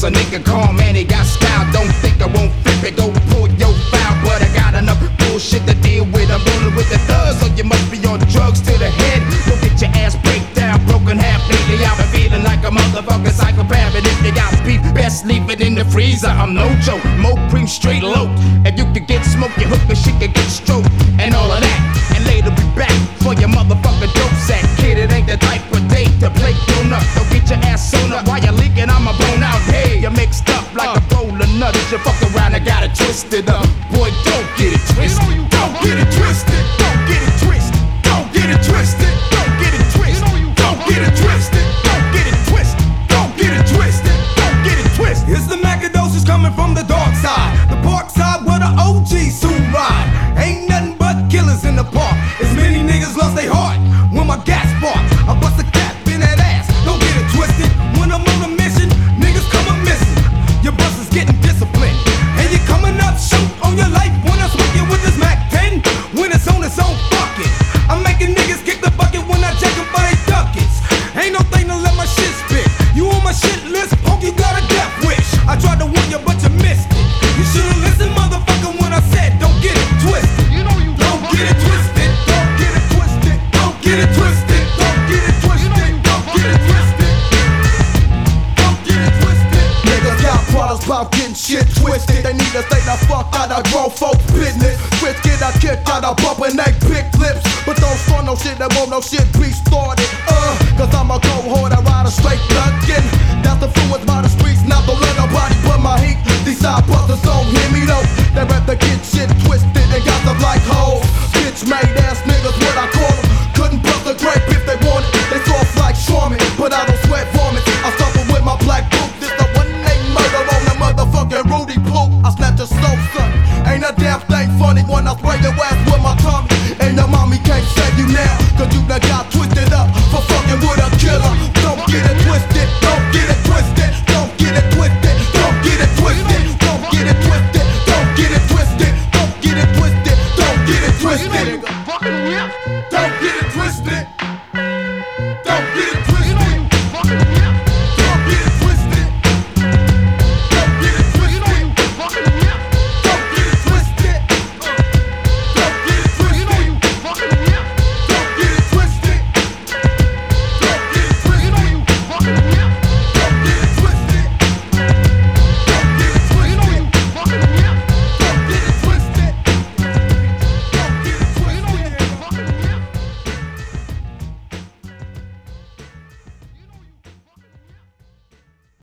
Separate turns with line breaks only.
a nigga calm, man, he got style. Don't think I won't flip it, go pull your foul. But I got enough bullshit to deal with. I'm rolling with the thugs, so you must be on drugs to the head. You'll get your ass break down, broken half lately. I've been feeling like a motherfucking psychopath. And if you got beef, best leave it in the freezer. I'm no joke, Mo Cream straight low. If you could get smoked, your hooker shit could get stroked. And all of that, and later be back for your motherfucking dope sack. Kid, it ain't the type of date to play grown up. Don't get your ass sewn up while you're leaking, I'm a bone out. Hey, you're mixed up like a bowl of nuts. You fuck around and got it twisted up. Boy, don't get it twisted. Don't get it twisted. Don't get it twisted. Don't get it twisted. Don't get it twisted. Don't get it twisted. Don't get it twisted. Don't get it twisted. Don't get it twisted.
It's the Macadocious coming from the dark side. The park side where the OGs soon ride. Ain't nothing but killers in the park. As many niggas lost their heart when my gas spark. I bust a cap in that ass. Don't get it twisted. When I'm on a mission, niggas come a missing. Your bus is getting disciplined. And you coming up shoot on your life when I'm smoking with this Mac 10. When it's on its own, fuck it. I'm making niggas kick the bucket when I check them for they ducats. Ain't no thing to let my shit spit. You on my shit list, punk, you got a death wish. I tried to warn you, but you missed it. You should've listened, motherfucker, when I said don't get it twisted. Don't get it twisted. Don't get it twisted. Don't get it twisted. Don't get it twisted. Don't get it twisted. Don't get it twisted.
Niggas got problems about getting shit twisted. They need to stay the fuck out of grown folks' business. Quit get a kick out of bumping they big lips. But don't start no shit that won't no shit be started. Cause I'm a cold I ride a straight thuggin'. That's influenced by the streets, not to let nobody but my heat. These side brothers don't hear me though. They rap to get shit twisted and got them like hoes. Bitch made ass niggas, what I call them. Couldn't bust a grape if they wanted. They soft like Charmin, but I don't sweat vomit. I suffer with my black boot. This the one name murder on the motherfucking Rudy Poop. I snatch your soul, son. Ain't a damn thing funny when I spray your ass with my tongue. And your mommy can't save you now, cause you done got twisted up for fucking with a killer. Don't get it twisted, don't get it twisted, don't get it twisted, don't get it twisted, don't get it twisted, don't get it twisted, don't get it twisted, don't get it twisted. Don't get it twisted.